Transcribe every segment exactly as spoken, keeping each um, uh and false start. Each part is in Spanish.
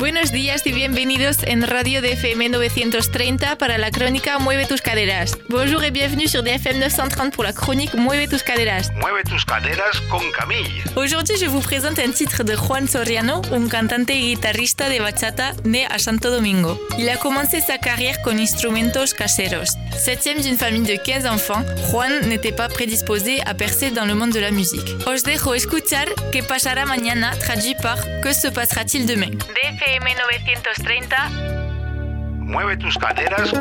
Buenos días y bienvenidos en Radio de F M novecientos treinta para la crónica Mueve tus caderas. Bonjour et bienvenue sur D F M neuf cent trente pour la chronique Mueve tus caderas. Mueve tus caderas con Camille. Aujourd'hui, je vous présente un titre de Juan Soriano, un cantante y guitarrista de bachata né à Santo Domingo. Il a commencé sa carrière con instrumentos caseros. Septième d'une famille de quinze enfants, Juan n'était pas prédisposé à percer dans le monde de la musique. Os dejo escuchar Que pasará mañana, traduit par Que se passera-t-il demain. D F M novecientos treinta. Mueve tus caderas.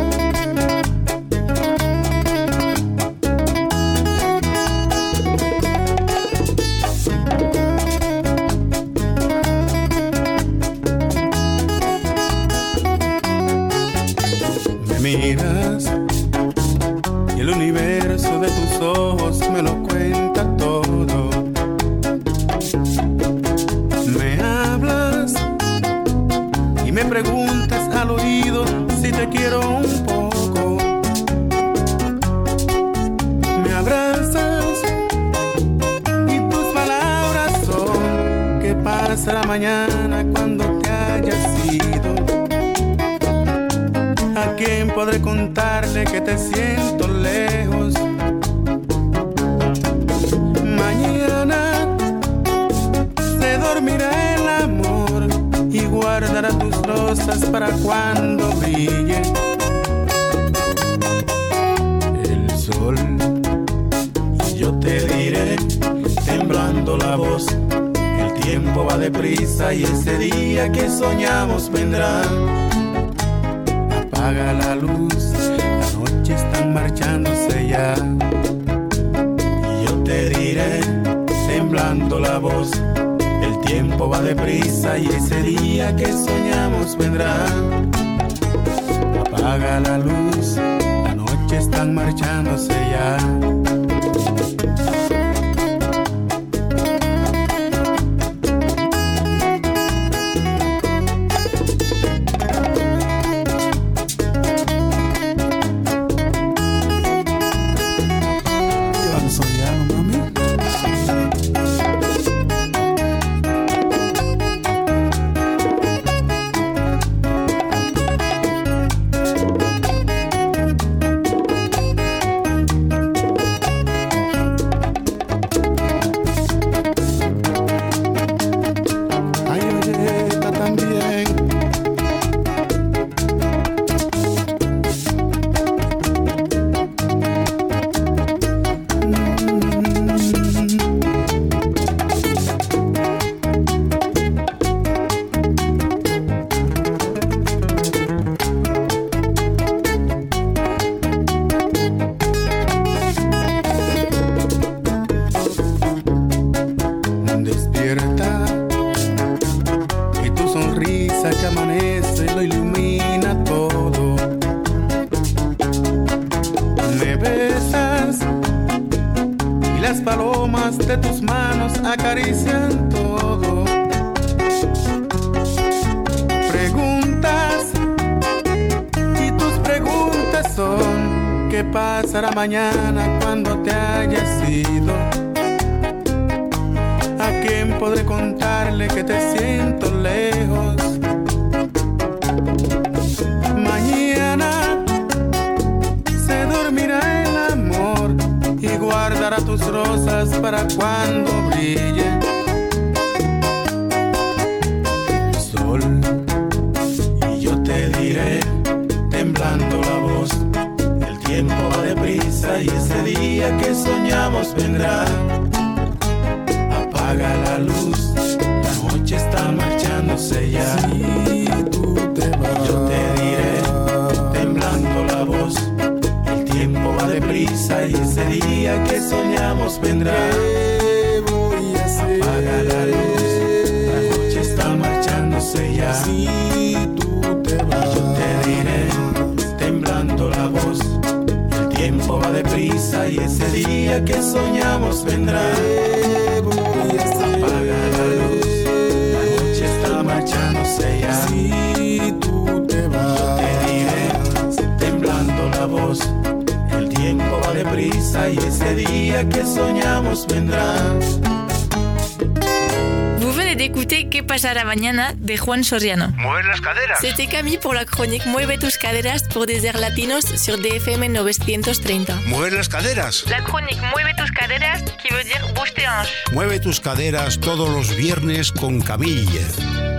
Me miras y el universo de tus ojos me lo cuenta todo. Me hablas y me preguntas al oído si te quiero un poco. Me abrazas y tus palabras son ¿qué pasará mañana cuando te hayas ido? ¿A quién podré contarle que te siento lejos? Mañana se dormirá el amor y guardará tus rosas para cuando brille el sol. Y yo te diré, temblando la voz, el tiempo va deprisa y ese día que soñamos vendrá. Apaga la luz, la noche está marchándose ya. Y yo te diré, temblando la voz, el tiempo va deprisa y ese día que soñamos vendrá. Apaga la luz, la noche está marchándose ya. Que amanece y lo ilumina todo. Me besas y las palomas de tus manos acarician todo. Preguntas y tus preguntas son ¿qué pasará mañana cuando te hayas ido? ¿A quién podré contarle que te siento lejos? Mañana se dormirá el amor y guardará tus rosas para cuando brille el sol. Y yo te diré, temblando la voz, el tiempo va deprisa y ese día que soñamos vendrá. Apaga la luz, la noche está marchándose ya. Si tú te vas, yo te diré, temblando la voz, el tiempo va deprisa y ese día que soñamos vendrá. Voy a hacer? Apaga la luz, la noche está marchándose ya. Si tú te vas, yo te diré, temblando la voz, el tiempo va deprisa y ese día que soñamos vendrá. Apaga la luz, la noche está marchándose ya. Si tú te vas, yo te diré, temblando la voz, el tiempo va deprisa y ese día que soñamos vendrá. écoutez ¿Qué pasará mañana? De Juan Soriano. Mover las caderas. C'était Camille pour la chronique Mueve tus caderas pour Desert Latinos sur D F M novecientos treinta. Mover las caderas. La chronique Mueve tus caderas, qui veut dire bouge tes hanches. Mueve tus caderas todos los viernes con Camille.